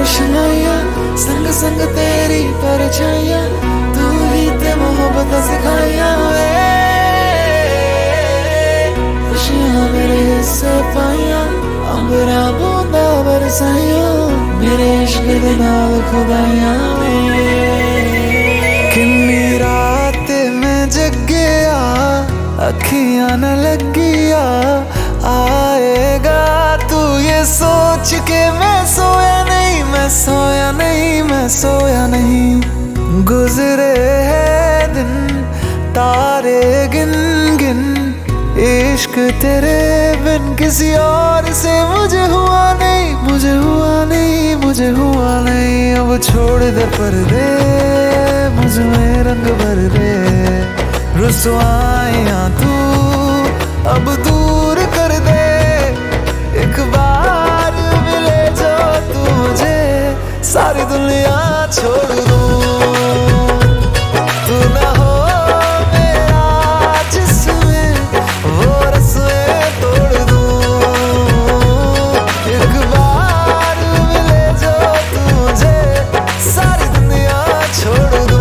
रोशनाइयाँ संग संग तेरी परछाइयाँ, तू ही ते मोहब्बत सिखाइयाँ वे। खुशियाँ मेरे हिस्से पाइयाँ, अंबरा बूंदा बरसाइयाँ, मेरे इश्क दे नाल खुदाइयाँ वे। किन्नी रात में जगिया, अखियां न लगिया, आएगा तू ये सोच के मैं सोया नहीं, मैं सोया नहीं, मैं सोया नहीं। गुजरे हैं दिन तारे गिन गिन, इश्क तेरे बिन किसी और से मुझे हुआ नहीं, मुझे हुआ नहीं, मुझे हुआ नहीं। अब छोड़ दे पर्दे, मुझ में रंग भर दे, रुसवाइयाँ तू अब दूर कर दे। एक बार मिले जो तू मुझे, सारी दुनिया छोड़ दूँ। तू ना हो मेरा जिसमें वो रस्में तोड़ दूँ। एक बार मिले जो तू मुझे, सारी दुनिया छोड़ दूँ।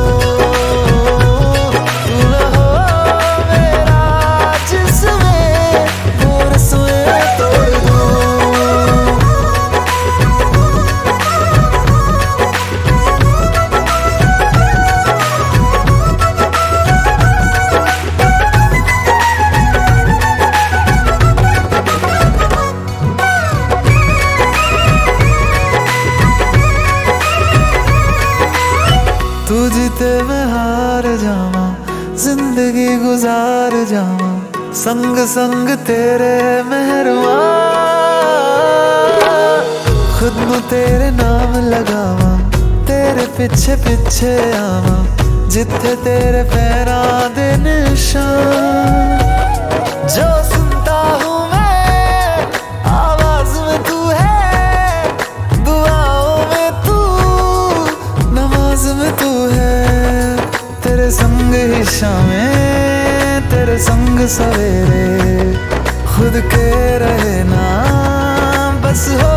तू जीते मैं हार जावा, जिंदगी गुजार जावा, संग संग तेरे मेहरवा। खुद नू तेरे नाम लगावा, तेरे पीछे पीछे आवा, जिथे तेरे पैरां दे निशान। जो सुनता हूँ मैं आवाज में तू है, दुआओं में तू, नमाज में तू है। तेरे संग ही शामें, तेरे संग सवेरे, खुद के रहे ना बस हो